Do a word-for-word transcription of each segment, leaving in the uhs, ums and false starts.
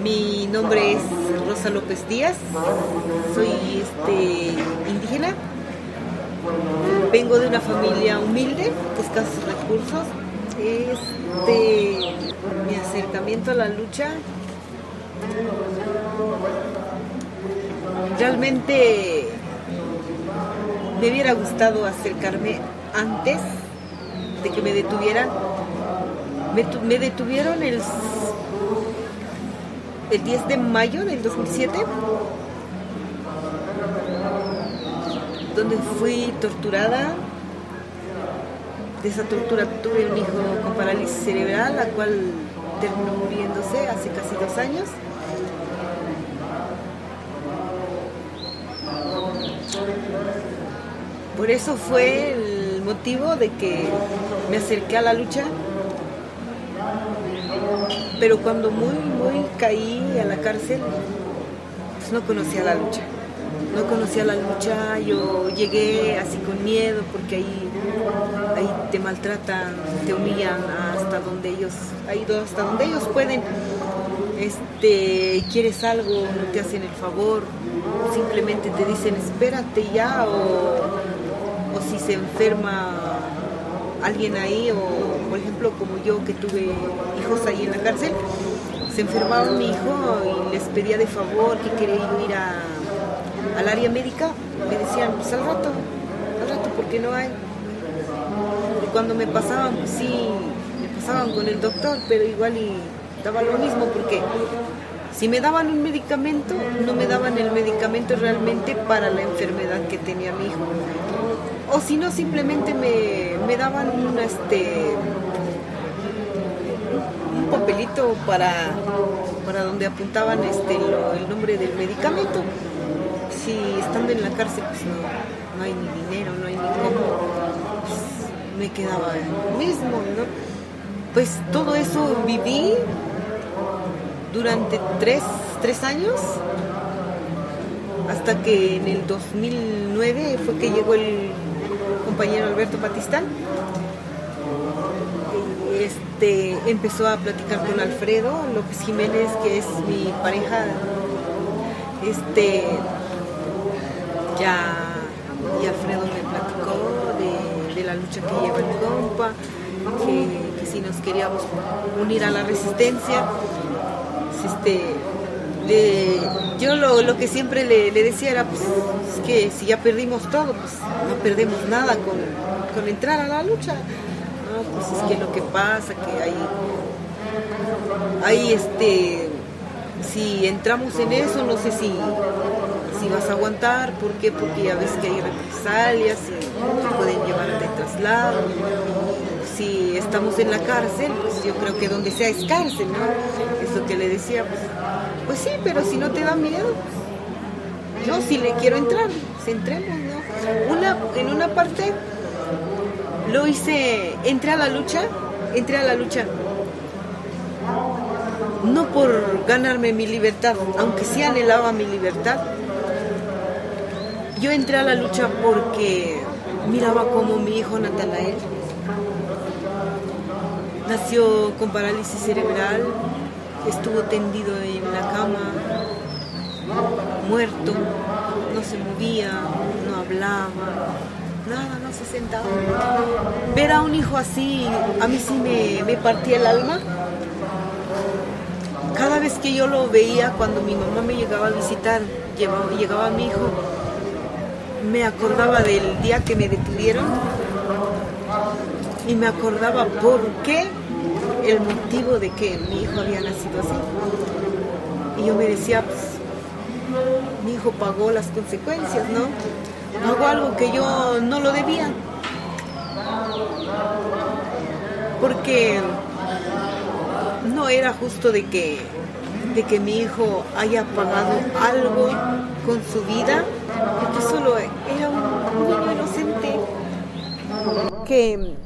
Mi nombre es Rosa López Díaz, soy este, indígena, vengo de una familia humilde, de escasos recursos. Este, mi acercamiento a la lucha, realmente me hubiera gustado acercarme antes de que me detuvieran. Me, me detuvieron el, el diez de mayo del dos mil siete, donde fui torturada. De esa tortura tuve un hijo con parálisis cerebral, la cual terminó muriéndose hace casi dos años. Por eso fue el motivo de que me acerqué a la lucha. Pero cuando muy, muy caí a la cárcel, pues no conocía la lucha. No conocía la lucha, yo llegué así con miedo porque ahí, ahí te maltratan, te humillan hasta donde ellos, ahí hasta donde ellos pueden. Este, quieres algo, no te hacen el favor, simplemente te dicen espérate ya, o, o si se enferma alguien ahí, o por ejemplo como yo que tuve hijos ahí en la cárcel, se enfermaba mi hijo y les pedía de favor que quería ir a al área médica, me decían, pues al rato, al rato, porque no hay. Y cuando me pasaban, pues sí, me pasaban con el doctor, pero igual y daba lo mismo, porque si me daban un medicamento, no me daban el medicamento realmente para la enfermedad que tenía mi hijo. O si no, simplemente me, me daban un, este, un papelito para, para donde apuntaban este, lo, el nombre del medicamento. Si estando en la cárcel pues no, no hay ni dinero, no hay ni cómo, pues me quedaba lo mismo, ¿no? Pues todo eso viví durante tres, tres años, hasta que en el dos mil nueve fue que llegó el compañero Alberto Batistán. Este, empezó a platicar con Alfredo López Jiménez, que es mi pareja. Este... Ya, y Alfredo me platicó de, de la lucha que lleva el compa, que, que si nos queríamos unir a la resistencia. Este, le, yo lo, lo que siempre le, le decía era, pues, es que si ya perdimos todo, pues no perdemos nada con, con entrar a la lucha. No, pues es que lo que pasa, que hay, hay este, si entramos en eso, no sé si... si vas a aguantar, ¿por qué? Porque ya ves que hay represalias y te pueden llevar de traslado. Si estamos en la cárcel, pues yo creo que donde sea es cárcel, ¿no? Es lo que le decía, pues, pues sí, pero si no te da miedo, pues, yo sí le quiero entrar, pues entremos, ¿no? Una, en una parte lo hice, entré a la lucha, entré a la lucha, no por ganarme mi libertad, aunque sí anhelaba mi libertad. Yo entré a la lucha porque miraba como mi hijo Natanael nació con parálisis cerebral, estuvo tendido en la cama, muerto, no se movía, no hablaba, nada, no se sentaba. Ver a un hijo así, a mí sí me, me partía el alma. Cada vez que yo lo veía, cuando mi mamá me llegaba a visitar, llegaba, llegaba mi hijo, me acordaba del día que me detuvieron y me acordaba por qué, el motivo de que mi hijo había nacido así. Y yo me decía, pues, mi hijo pagó las consecuencias, ¿no? Pagó algo que yo no lo debía. Porque no era justo de que, de que mi hijo haya pagado algo con su vida, porque solo era un, un niño inocente que,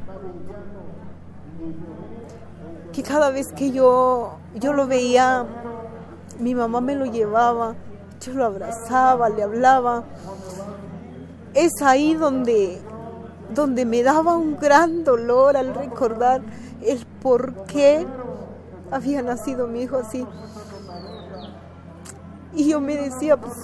que cada vez que yo, yo lo veía, mi mamá me lo llevaba, yo lo abrazaba, le hablaba. Es ahí donde, donde me daba un gran dolor al recordar el por qué había nacido mi hijo así. Y yo me decía, pues,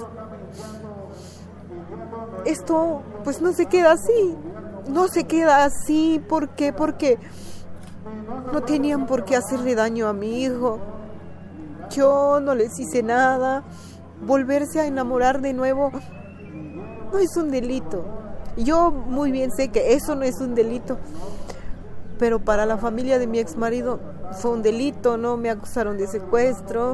esto pues no se queda así, no se queda así, ¿por qué? Porque no tenían por qué hacerle daño a mi hijo. Yo no les hice nada. Volverse a enamorar de nuevo no es un delito. Yo muy bien sé que eso no es un delito, pero para la familia de mi exmarido fue un delito, ¿no? Me acusaron de secuestro.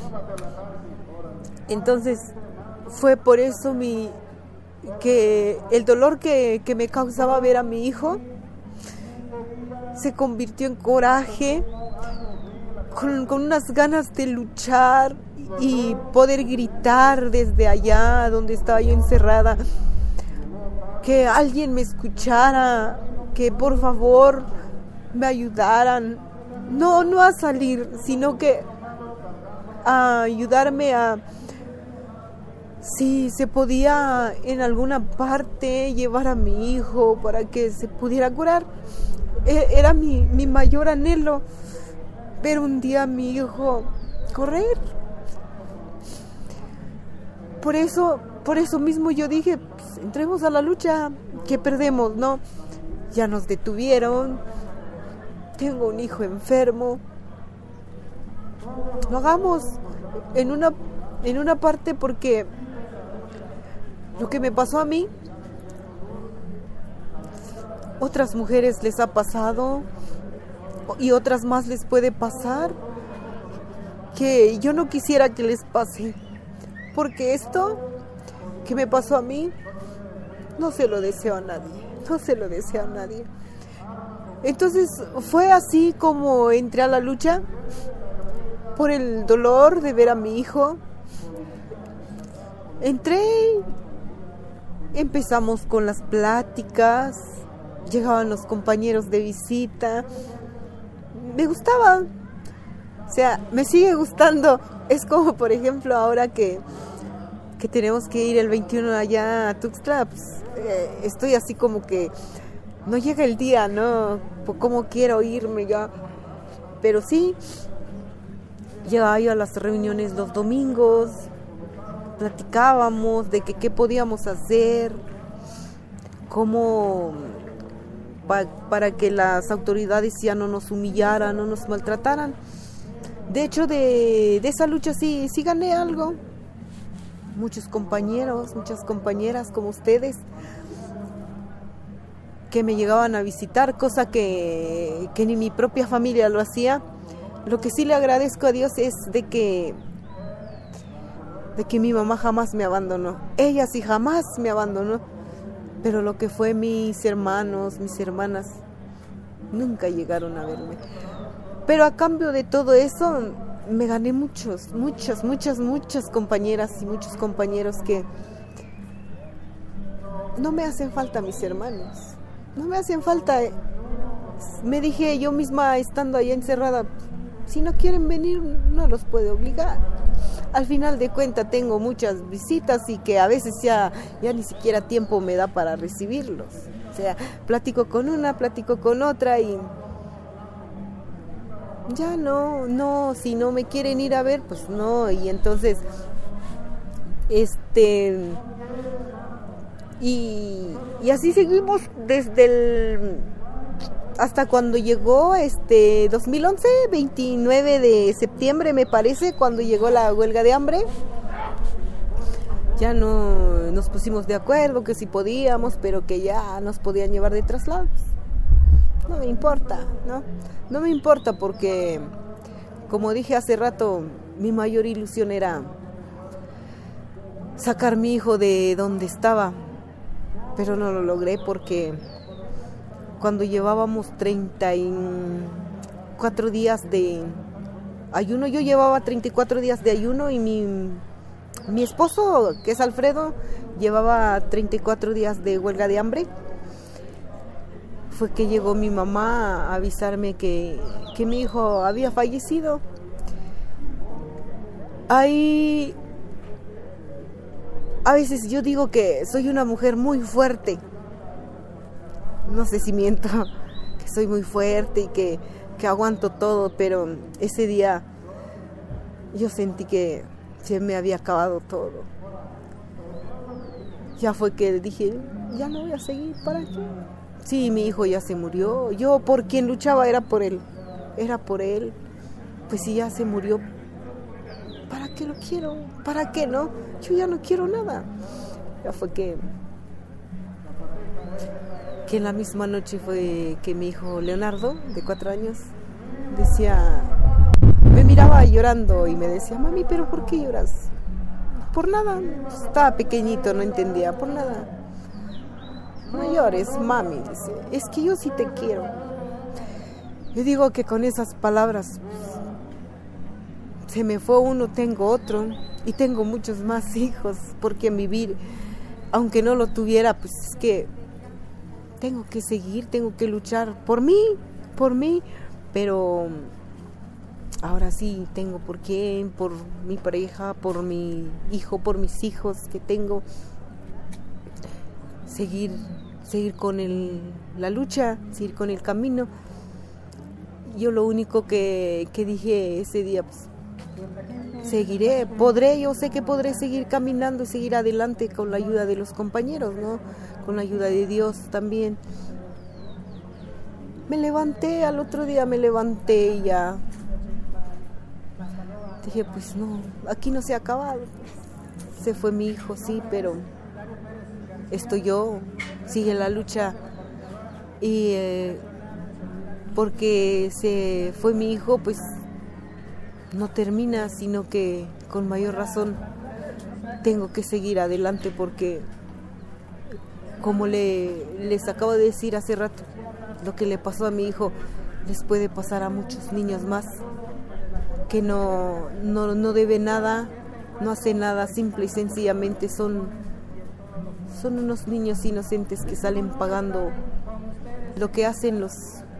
Entonces fue por eso mi que el dolor que, que me causaba ver a mi hijo se convirtió en coraje, con, con unas ganas de luchar y poder gritar desde allá donde estaba yo encerrada, que alguien me escuchara, que por favor me ayudaran, no, no a salir, sino que a ayudarme a, si se podía en alguna parte llevar a mi hijo para que se pudiera curar. Era mi, mi mayor anhelo, ver un día a mi hijo correr. Por eso, por eso mismo yo dije, pues, entremos a la lucha, que perdemos, ¿no? Ya nos detuvieron, tengo un hijo enfermo, lo hagamos en una, en una parte, porque lo que me pasó a mí, otras mujeres les ha pasado y otras más les puede pasar, que yo no quisiera que les pase, porque esto que me pasó a mí no se lo deseo a nadie, no se lo deseo a nadie. Entonces fue así como entré a la lucha, por el dolor de ver a mi hijo. Entré, empezamos con las pláticas, llegaban los compañeros de visita, me gustaba, o sea, me sigue gustando. Es como, por ejemplo, ahora que, que tenemos que ir el veintiuno allá a Tuxtla, pues, eh, estoy así como que no llega el día, ¿no? Como quiero irme ya, pero sí, llegaba yo a las reuniones los domingos, platicábamos de que qué podíamos hacer, cómo pa, para que las autoridades ya no nos humillaran, no nos maltrataran. De hecho, de, de esa lucha sí, sí gané algo. Muchos compañeros, muchas compañeras como ustedes, que me llegaban a visitar, cosa que, que ni mi propia familia lo hacía. Lo que sí le agradezco a Dios es de que de que mi mamá jamás me abandonó. Ella sí jamás me abandonó, pero lo que fue mis hermanos, mis hermanas, nunca llegaron a verme. Pero a cambio de todo eso, me gané muchos, muchas, muchas, muchas compañeras y muchos compañeros que no me hacen falta mis hermanos, no me hacen falta. Me dije yo misma, estando allá encerrada, si no quieren venir, no los puedo obligar. Al final de cuentas tengo muchas visitas y que a veces ya, ya ni siquiera tiempo me da para recibirlos. O sea, platico con una, platico con otra y ya no, no, si no me quieren ir a ver, pues no. Y entonces, este, y, y así seguimos desde el... hasta cuando llegó este dos mil once, veintinueve de septiembre me parece, cuando llegó la huelga de hambre. Ya no nos pusimos de acuerdo que sí podíamos, pero que ya nos podían llevar de traslados. No me importa, ¿no? No me importa porque, como dije hace rato, mi mayor ilusión era sacar mi hijo de donde estaba, pero no lo logré porque cuando llevábamos treinta y cuatro días de ayuno, yo llevaba treinta y cuatro días de ayuno y mi, mi esposo, que es Alfredo, llevaba treinta y cuatro días de huelga de hambre. Fue que llegó mi mamá a avisarme que, que mi hijo había fallecido. Ahí, a veces yo digo que soy una mujer muy fuerte. No sé si miento, que soy muy fuerte y que, que aguanto todo, pero ese día yo sentí que se me había acabado todo. Ya fue que dije, ya no voy a seguir, ¿para qué? Sí, mi hijo ya se murió. Yo por quien luchaba era por él. Era por él. Pues si ya se murió, ¿para qué lo quiero? ¿Para qué no? Yo ya no quiero nada. Ya fue que... que en la misma noche fue que mi hijo Leonardo, de cuatro años, decía... me miraba llorando y me decía, mami, ¿pero por qué lloras? Por nada. Estaba pequeñito, no entendía. Por nada. No llores, mami, dice, es que yo sí te quiero. Yo digo que con esas palabras pues, se me fue uno, tengo otro y tengo muchos más hijos porque vivir, aunque no lo tuviera, pues es que tengo que seguir, tengo que luchar por mí, por mí, pero ahora sí tengo por qué, por mi pareja, por mi hijo, por mis hijos que tengo, seguir seguir con el, la lucha, seguir con el camino. Yo lo único que, que dije ese día, pues, seguiré, podré, yo sé que podré seguir caminando y seguir adelante con la ayuda de los compañeros, ¿no? Con la ayuda de Dios también. Me levanté, al otro día me levanté y ya dije, pues no, aquí no se ha acabado. Se fue mi hijo, sí, pero estoy yo, sigue la lucha y eh, porque se fue mi hijo, pues no termina, sino que con mayor razón tengo que seguir adelante porque como le, les acabo de decir hace rato, lo que le pasó a mi hijo les puede pasar a muchos niños más que no, no, no debe nada, no hace nada, simple y sencillamente son Son unos niños inocentes que salen pagando lo que hacen los...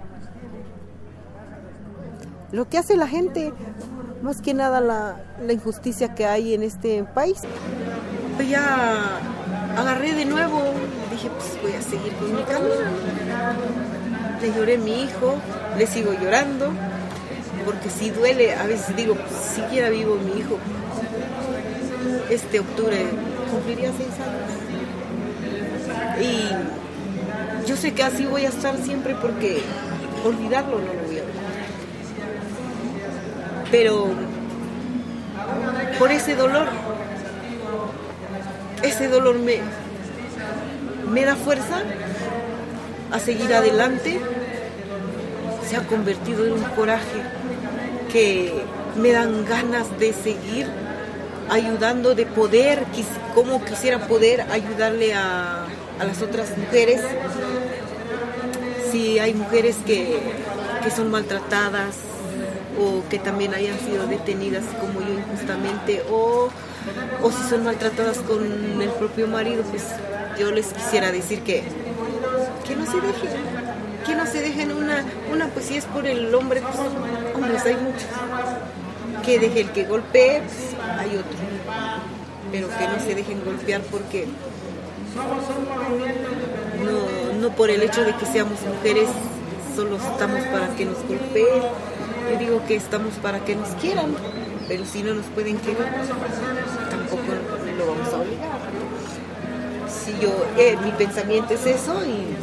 Lo que hace la gente, más que nada la, la injusticia que hay en este país. Pues ya agarré de nuevo, dije pues voy a seguir con mi camino. Le lloré a mi hijo, le sigo llorando, porque si duele, a veces digo, pues siquiera vivo mi hijo. Este octubre cumpliría seis años. Y yo sé que así voy a estar siempre porque olvidarlo no lo voy a olvidar. Pero por ese dolor, ese dolor me, me da fuerza a seguir adelante. Se ha convertido en un coraje que me dan ganas de seguir ayudando, de poder, como quisiera poder ayudarle a a las otras mujeres. Si hay mujeres que, que son maltratadas o que también hayan sido detenidas como yo injustamente o, o si son maltratadas con el propio marido, pues yo les quisiera decir que, que no se dejen, que no se dejen una, una pues si es por el hombre, pues hombres hay muchos, que deje el que golpee, pues hay otro, pero que no se dejen golpear porque No, no por el hecho de que seamos mujeres solo estamos para que nos golpeen. Yo digo que estamos para que nos quieran, pero si no nos pueden querer, tampoco lo vamos a obligar. Si yo, eh, mi pensamiento es eso y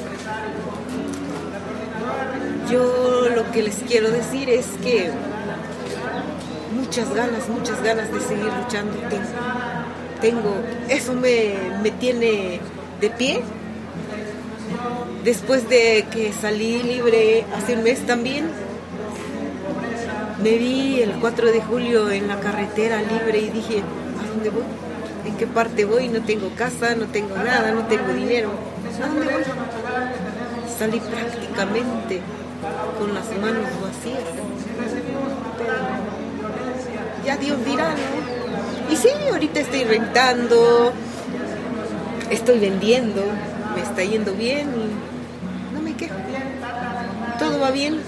yo lo que les quiero decir es que muchas ganas, muchas ganas de seguir luchando tengo. Tengo, eso me, me tiene de pie. Después de que salí libre hace un mes también, me vi el cuatro de julio en la carretera libre y dije, ¿a dónde voy? ¿En qué parte voy? No tengo casa, no tengo nada, no tengo dinero. ¿A dónde voy? Salí prácticamente con las manos vacías. Pero ya Dios dirá, ¿no? Y sí, ahorita estoy rentando, estoy vendiendo, me está yendo bien y no me quejo. Todo va bien.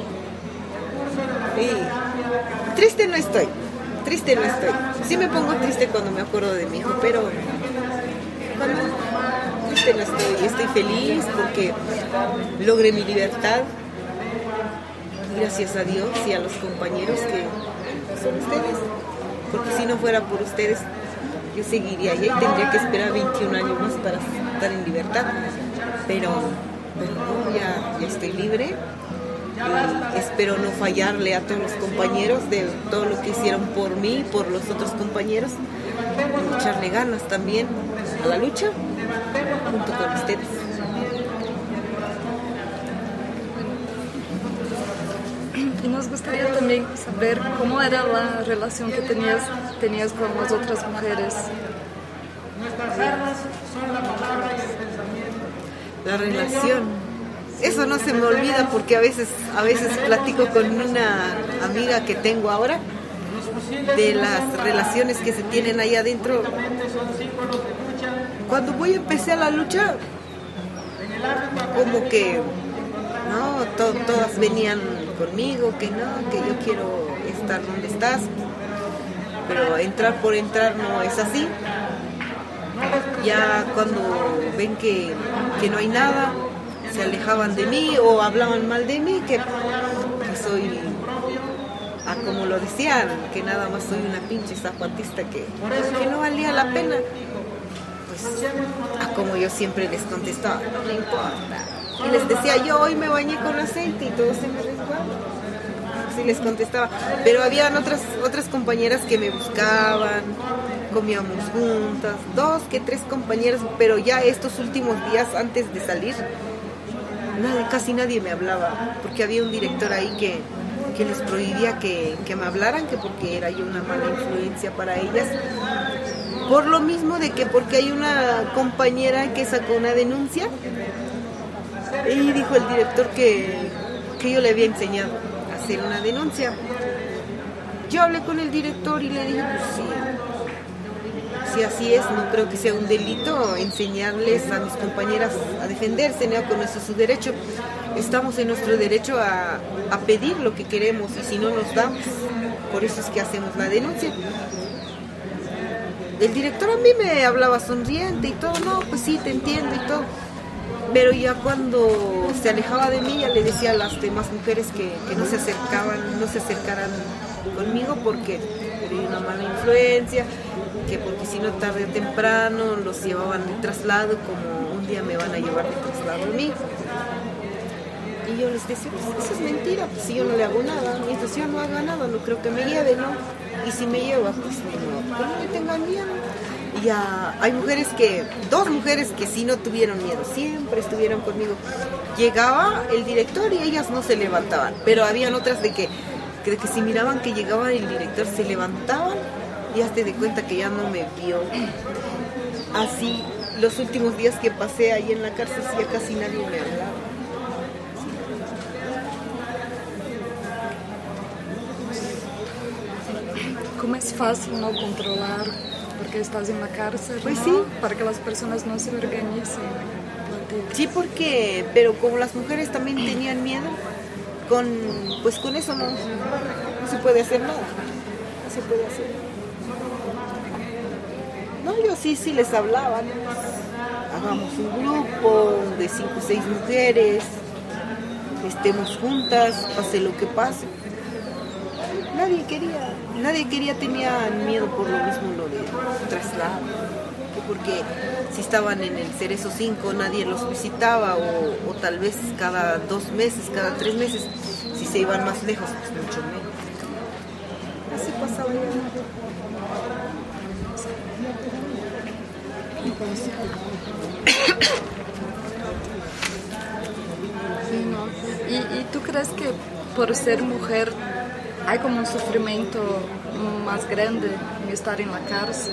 Y triste no estoy, triste no estoy. Sí me pongo triste cuando me acuerdo de mi hijo, pero cuando triste no estoy. Estoy feliz porque logré mi libertad. Gracias a Dios y a los compañeros que son ustedes. porque si no fuera por ustedes, yo seguiría allá y tendría que esperar veintiún años más para estar en libertad. Pero, pero no, ya, ya estoy libre. Y espero no fallarle a todos los compañeros de todo lo que hicieron por mí, por los otros compañeros, y echarle ganas también a la lucha junto con ustedes. Y nos gustaría también saber cómo era la relación que tenías, tenías con las otras mujeres. La relación, eso no se me olvida porque a veces, a veces platico con una amiga que tengo ahora de las relaciones que se tienen ahí adentro. Cuando voy a empezar la lucha, como que no, to- todas venían conmigo, que no, que yo quiero estar donde estás, pero entrar por entrar no es así. Ya cuando ven que, que no hay nada, se alejaban de mí o hablaban mal de mí, que, que soy, ah, como lo decían, que nada más soy una pinche zapatista que, que no valía la pena. Pues, ah, como yo siempre les contestaba, no me importa. Y les decía, yo hoy me bañé con aceite y todo se me resbala. Así les contestaba. Pero habían otras, otras compañeras que me buscaban, comíamos juntas, dos que tres compañeras, pero ya estos últimos días antes de salir, nadie, casi nadie me hablaba, porque había un director ahí que, que les prohibía que, que me hablaran, que porque era yo una mala influencia para ellas. Por lo mismo de que porque hay una compañera que sacó una denuncia y dijo el director que, que yo le había enseñado a hacer una denuncia. Yo hablé con el director y le dije, pues sí, si así es, no creo que sea un delito enseñarles a mis compañeras a defenderse, ¿no? Con eso es su derecho. Estamos en nuestro derecho a, a pedir lo que queremos y si no nos damos, por eso es que hacemos la denuncia. El director a mí me hablaba sonriente y todo, no, pues sí, te entiendo y todo. Pero ya cuando se alejaba de mí, ya le decía a las demás mujeres que, que no se acercaban, no se acercaran conmigo porque era una mala influencia, que porque si no tarde o temprano los llevaban de traslado, como un día me van a llevar de traslado a mí. Y yo les decía, pues eso es mentira, pues si yo no le hago nada, mientras yo no haga nada, no creo que me lleve, ¿no? Y si me lleva, pues no, pues no le tengan miedo. Y ya hay mujeres que, dos mujeres que sí no tuvieron miedo, siempre estuvieron conmigo. Llegaba el director y ellas no se levantaban, pero habían otras de que, que, de que si miraban que llegaba el director se levantaban y hazte de cuenta que ya no me vio. Así, los últimos días que pasé ahí en la cárcel, sí, ya casi nadie me hablaba. ¿Cómo es fácil no controlar? Porque estás en la cárcel, pues ¿no? Sí. Para que las personas no se organicen. Sí, porque, pero como las mujeres también tenían miedo, con, pues con eso no, no se puede hacer nada. No se puede hacer. No, yo sí, sí les hablaba, ¿no? Hagamos un grupo de cinco o seis mujeres, estemos juntas, pase lo que pase. Nadie quería, nadie quería, tenía miedo por lo mismo lo de traslado, porque si estaban en el Cerezo cinco nadie los visitaba o, o tal vez cada dos meses, cada tres meses, si se iban más lejos, pues mucho menos. Así pasaba ya. Sí, ¿no? ¿Y, ¿Y tú crees que por ser mujer hay como un sufrimiento más grande en estar en la cárcel?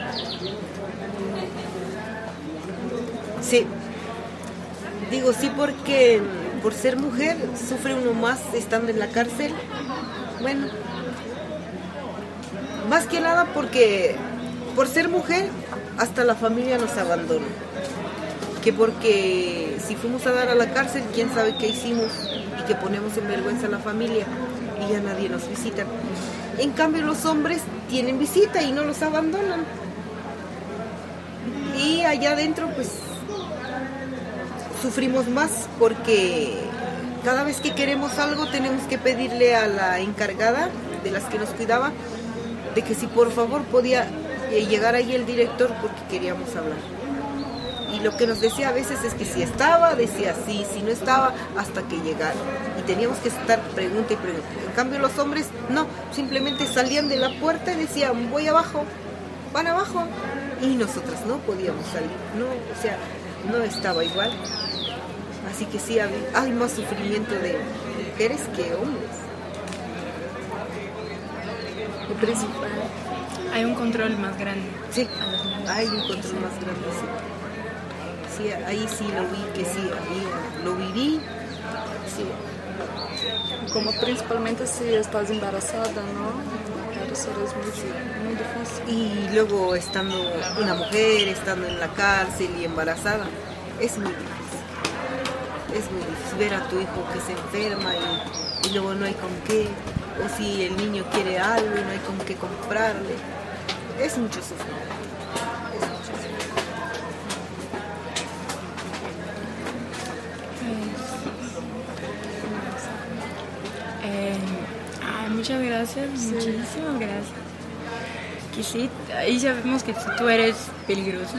Sí, digo sí porque por ser mujer sufre uno más estando en la cárcel. Bueno, más que nada porque por ser mujer hasta la familia nos abandona. Que porque si fuimos a dar a la cárcel, quién sabe qué hicimos y que ponemos en vergüenza a la familia y ya nadie nos visita. En cambio los hombres tienen visita y no los abandonan. Y allá adentro pues sufrimos más porque cada vez que queremos algo tenemos que pedirle a la encargada de las que nos cuidaba de que si por favor podía eh, llegar ahí el director porque queríamos hablar. Y lo que nos decía a veces es que si estaba, decía sí, si no estaba, hasta que llegara. Y teníamos que estar pregunta y pregunta. En cambio los hombres, no, simplemente salían de la puerta y decían, voy abajo, van abajo. Y nosotras no podíamos salir, no, o sea, no estaba igual. Así que sí, hay más sufrimiento de mujeres que hombres. Lo principal. Hay un control más grande. Sí, hay un control más grande, sí. Sí, ahí sí lo vi, que sí, ahí lo viví, sí. Como principalmente si estás embarazada, ¿no? Eso es muy, muy difícil. Y luego estando una mujer, estando en la cárcel y embarazada, es muy difícil. Es muy difícil ver a tu hijo que se enferma y, y luego no hay con qué, o si el niño quiere algo y no hay con qué comprarle. Es mucho sufrimiento. Es mucho sufrimiento. Eh, ay, muchas gracias, sí. Muchísimas gracias. Que sí, ahí sabemos que tú eres peligrosa,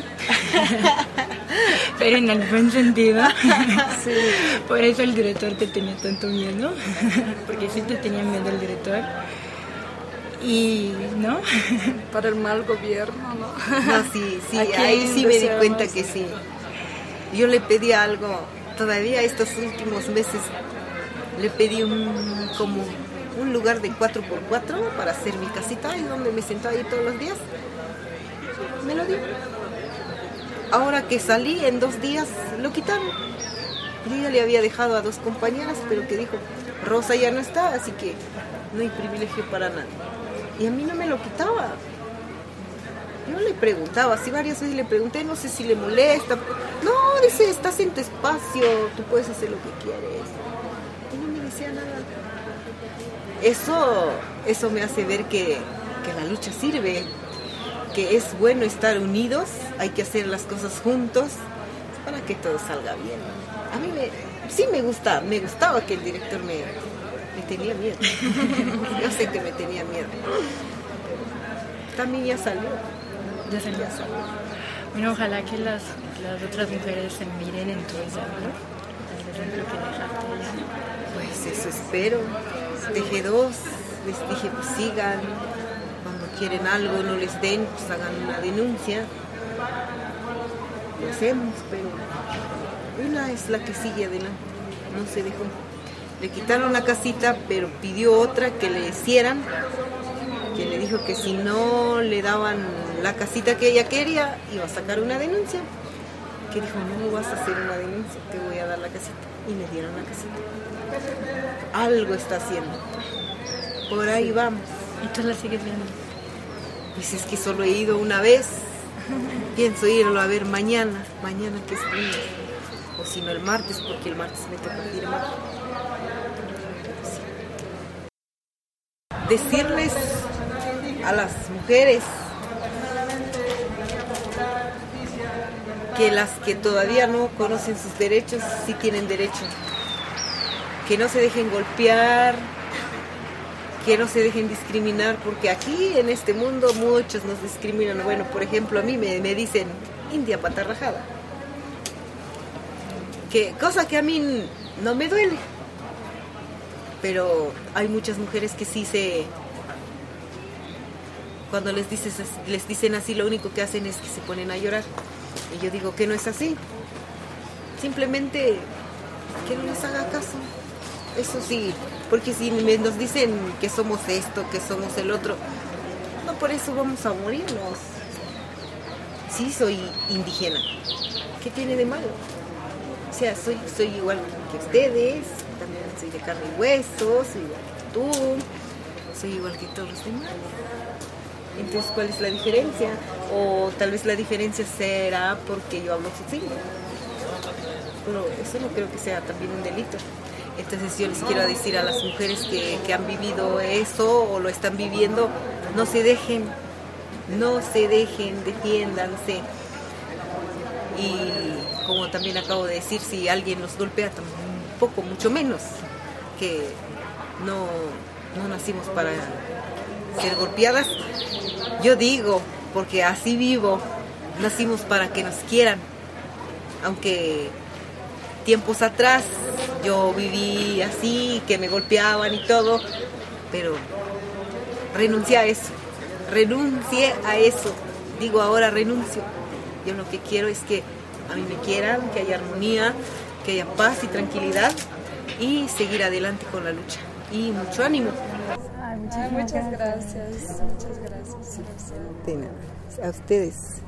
pero en el buen sentido. Sí. Por eso el director te tenía tanto miedo, porque sí te tenía miedo el director. Y, ¿no? Para el mal gobierno, ¿no? No, sí, sí, ahí sí me di cuenta que sí. Yo le pedí algo, todavía estos últimos meses, le pedí un, como un lugar de cuatro por cuatro para hacer mi casita y donde me sentaba ahí todos los días. Me lo dio. Ahora que salí, en dos días lo quitaron. Yo ya le había dejado a dos compañeras, pero que dijo, Rosa ya no está, así que no hay privilegio para nadie. Y a mí no me lo quitaba. Yo le preguntaba, así varias veces le pregunté, no sé si le molesta. No, dice, estás en tu espacio, tú puedes hacer lo que quieres. Y no me decía nada. Eso, eso me hace ver que, que la lucha sirve, que es bueno estar unidos, hay que hacer las cosas juntos para que todo salga bien. A mí me, sí me gusta, me gustaba que el director me, me tenía miedo. Yo sé que me tenía miedo. Pero también ya salió. Ya salió. Ya salió. Bueno, ojalá que las, las otras mujeres se miren en tu ejemplo. El ejemplo que dejaste ya. Pues eso espero. Dejé dos, les dije pues sigan, cuando quieren algo no les den, pues hagan una denuncia. Lo hacemos, pero una es la que sigue adelante, no se dejó. Le quitaron la casita, pero pidió otra que le hicieran, que le dijo que si no le daban la casita que ella quería, iba a sacar una denuncia. Que dijo, no vas a hacer una denuncia, te voy a dar la casita. Y me dieron la casita. Algo está haciendo. Por ahí vamos. ¿Y tú la sigues viendo? Pues es que solo he ido una vez. Pienso irlo a ver mañana. Mañana que es lunes. O si no el martes, porque el martes me toca firmar. Sí. Decirles a las mujeres que las que todavía no conocen sus derechos, sí tienen derecho. Que no se dejen golpear, que no se dejen discriminar, porque aquí en este mundo muchos nos discriminan. Bueno, por ejemplo, a mí me, me dicen india patarrajada, que, cosa que a mí no me duele, pero hay muchas mujeres que sí se... Cuando les, dices, les dicen así, lo único que hacen es que se ponen a llorar. Y yo digo que no es así. Simplemente que no les haga caso. Eso sí, porque si nos dicen que somos esto, que somos el otro, no por eso vamos a morirnos. Sí, soy indígena. ¿Qué tiene de malo? O sea, soy, soy igual que ustedes, también soy de carne y hueso, soy igual que tú, soy igual que todos los demás. Entonces, ¿cuál es la diferencia? O tal vez la diferencia será porque yo hablo tzotzil. Pero eso no creo que sea también un delito. Entonces yo les quiero decir a las mujeres que, que han vivido eso o lo están viviendo, no se dejen, no se dejen, defiéndanse. Y como también acabo de decir, si alguien nos golpea, un poco, mucho menos, que no, no nacimos para ser golpeadas. Yo digo, porque así vivo, nacimos para que nos quieran, aunque tiempos atrás yo viví así, que me golpeaban y todo, pero renuncié a eso, renuncié a eso, digo ahora renuncio. Yo lo que quiero es que a mí me quieran, que haya armonía, que haya paz y tranquilidad y seguir adelante con la lucha. Y mucho ánimo. Ay, muchas, Ay, muchas gracias. Muchas gracias. A ustedes.